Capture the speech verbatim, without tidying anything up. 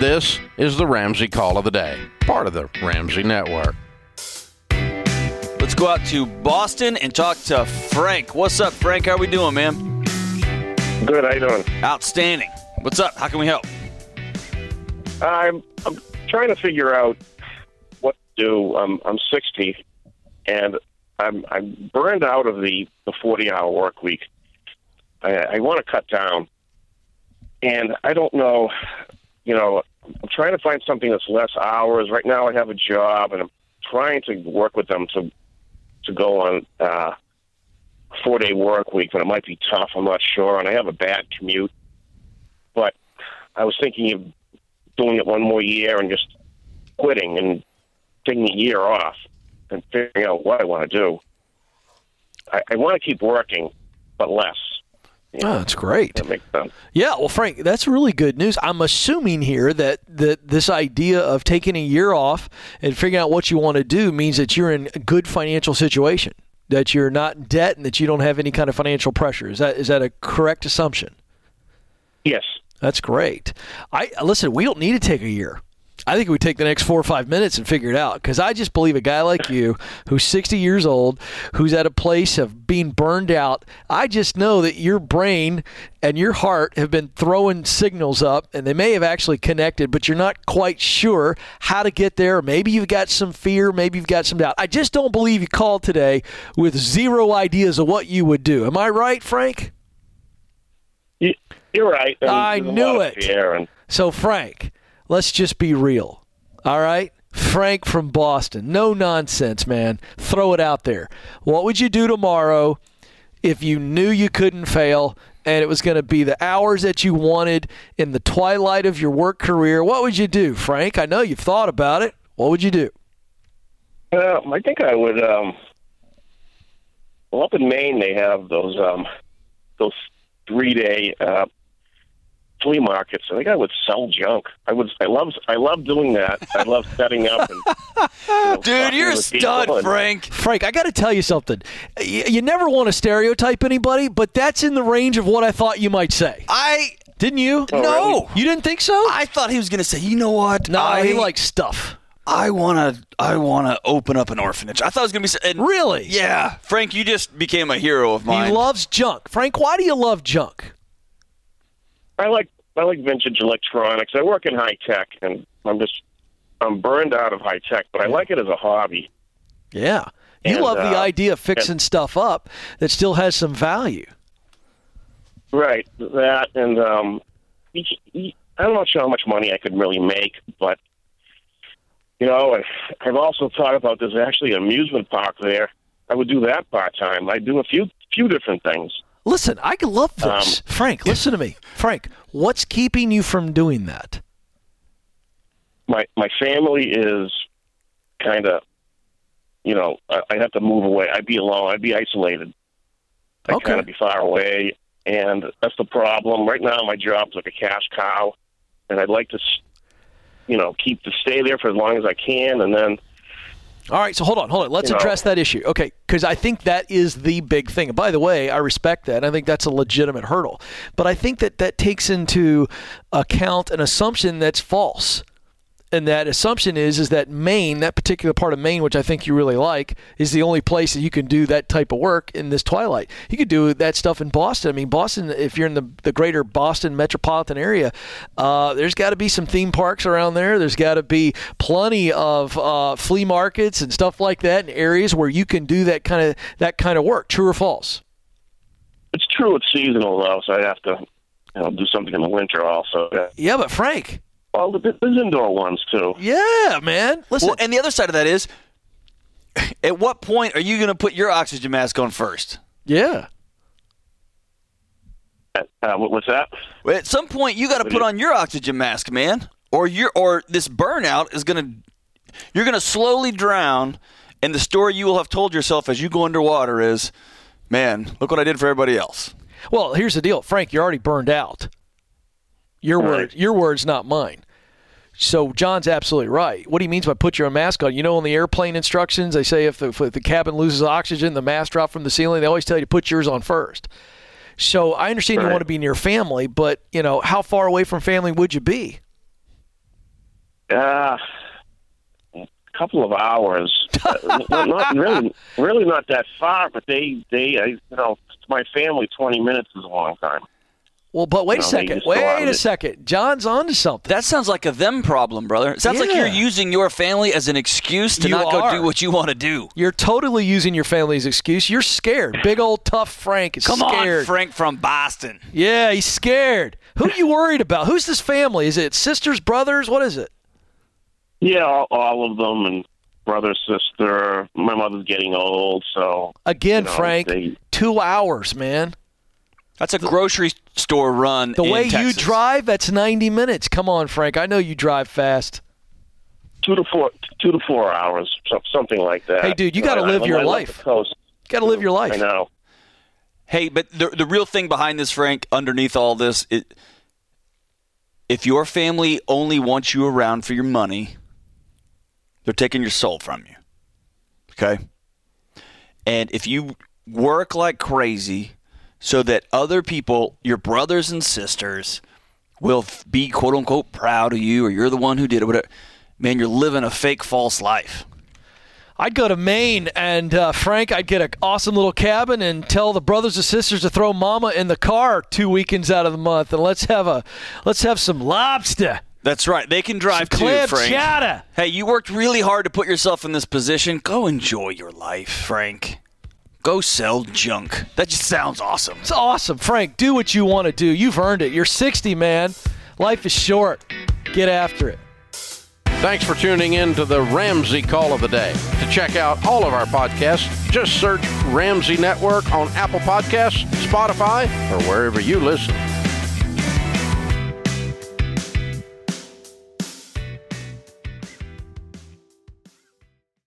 This is the Ramsey Call of the Day, part of the Ramsey Network. Let's go out to Boston and talk to Frank. What's up, Frank? How we doing, man? Good. How you doing? Outstanding. What's up? How can we help? I'm, I'm trying to figure out what to do. I'm, I'm sixty, and I'm, I'm burned out of the, the forty-hour work week. I, I want to cut down, and I don't know, you know, I'm trying to find something that's less hours. Right now I have a job, and I'm trying to work with them to to go on uh, a four-day work week, but it might be tough. I'm not sure, and I have a bad commute. But I was thinking of doing it one more year and just quitting and taking a year off and figuring out what I want to do. I, I want to keep working, but less. You know, oh, that's great. That makes sense. Yeah, well, Frank, that's really good news. I'm assuming here that, that this idea of taking a year off and figuring out what you want to do means that you're in a good financial situation, that you're not in debt and that you don't have any kind of financial pressure. Is that is that a correct assumption? Yes. That's great. I listen, we don't need to take a year. I think we take the next four or five minutes and figure it out, because I just believe a guy like you who's sixty years old, who's at a place of being burned out, I just know that your brain and your heart have been throwing signals up, and they may have actually connected, but you're not quite sure how to get there. Maybe you've got some fear. Maybe you've got some doubt. I just don't believe you called today with zero ideas of what you would do. Am I right, Frank? You're right. There's, I there's knew it. And- so, Frank, let's just be real, all right? Frank from Boston. No nonsense, man. Throw it out there. What would you do tomorrow if you knew you couldn't fail and it was going to be the hours that you wanted in the twilight of your work career? What would you do, Frank? I know you've thought about it. What would you do? Uh, I think I would, um, well, up in Maine they have those um, those three-day uh, flea markets. I think I would sell junk. I would. I love. I love doing that. I love setting up. And, you know, Dude, you're a stud, and, Frank. Frank, I got to tell you something. You, you never want to stereotype anybody, but that's in the range of what I thought you might say. I didn't you? Oh, no. really? You didn't think so? I thought he was going to say, you know what? No, I he likes stuff. I want to. I want to open up an orphanage. I thought it was going to be. And, really? Yeah, Frank, you just became a hero of mine. He loves junk. Frank, why do you love junk? I like. I like vintage electronics. I work in high tech, and I'm just I'm burned out of high tech, but I like it as a hobby. Yeah, you and, love the uh, idea of fixing and, stuff up that still has some value. Right, that, and um, I'm not sure how much money I could really make, but you know, I've also thought about there's actually an amusement park there. I would do that part time. I'd do a few few different things. Listen, I love this. Um, Frank, listen to me. Frank, what's keeping you from doing that? My my family is kind of, you know, I, I'd have to move away. I'd be alone. I'd be isolated. I'd okay. kind of be far away, and that's the problem. Right now, my job's like a cash cow, and I'd like to, you know, keep to stay there for as long as I can, and then. All right, so hold on, hold on. Let's you address know. that issue. Okay, because I think that is the big thing. And by the way, I respect that. I think that's a legitimate hurdle. But I think that that takes into account an assumption that's false. And that assumption is is that Maine, that particular part of Maine, which I think you really like, is the only place that you can do that type of work in this twilight. You could do that stuff in Boston. I mean, Boston, if you're in the, the greater Boston metropolitan area, uh, there's got to be some theme parks around there. There's got to be plenty of uh, flea markets and stuff like that in areas where you can do that kind of that kind of work. True or false? It's true. It's seasonal, though, so I have to you know, do something in the winter also. Yeah, yeah but Frank... Well, there's indoor ones, too. Yeah, man. Listen. Well, and the other side of that is, at what point are you going to put your oxygen mask on first? Yeah. Uh, what, what's that? Well, at some point, you got to put on your oxygen mask, man, or you or this burnout is going to, you're going to slowly drown, and the story you will have told yourself as you go underwater is, man, look what I did for everybody else. Well, here's the deal. Frank, you're already burned out. Your right. word, your words, not mine. So John's absolutely right. What he means by put your mask on, you know, in the airplane instructions, they say if the, if the cabin loses oxygen, the mask drops from the ceiling, they always tell you to put yours on first. So I understand right. you want to be near family, but, you know, how far away from family would you be? Uh, a couple of hours. uh, not, not really, really not that far, but they, they, I, you know, to my family, twenty minutes is a long time. Well, but wait You a know, they second. just go out Wait of a it. second. John's onto something. That sounds like a them problem, brother. It sounds like Yeah. you're using your family as an excuse to You not go are. do what you want to do. You're totally using your family's excuse. You're scared. Big old tough Frank is Come scared. on, Frank from Boston. Yeah, he's scared. Who are you worried about? Who's this family? Is it sisters, brothers? What is it? Yeah, all, all of them, and brother, sister. My mother's getting old, so Again, you know, Frank, they- two hours, man. That's a grocery store run. The in way you Texas. drive, that's ninety minutes. Come on, Frank. I know you drive fast. two to four, two to four hours, so- something like that. Hey, dude, you gotta I- live I- your I love life. the coast. You got to live your life. I know. Hey, but the the real thing behind this, Frank, underneath all this, it, if your family only wants you around for your money, they're taking your soul from you. Okay? And if you work like crazy so that other people, your brothers and sisters, will f- be quote-unquote proud of you, or you're the one who did it, whatever, man, you're living a fake, false life. I'd go to Maine, and uh, Frank, I'd get an awesome little cabin and tell the brothers and sisters to throw Mama in the car two weekends out of the month, and let's have a let's have some lobster, That's right. They can drive some too, clam Frank. chowder. Hey, you worked really hard to put yourself in this position. Go enjoy your life, Frank. Go sell junk. That just sounds awesome. It's awesome, Frank. Do what you want to do. You've earned it. You're sixty, man. Life is short. Get after it. Thanks for tuning in to the Ramsey Call of the Day. To check out all of our podcasts, just search Ramsey Network on Apple Podcasts, Spotify, or wherever you listen.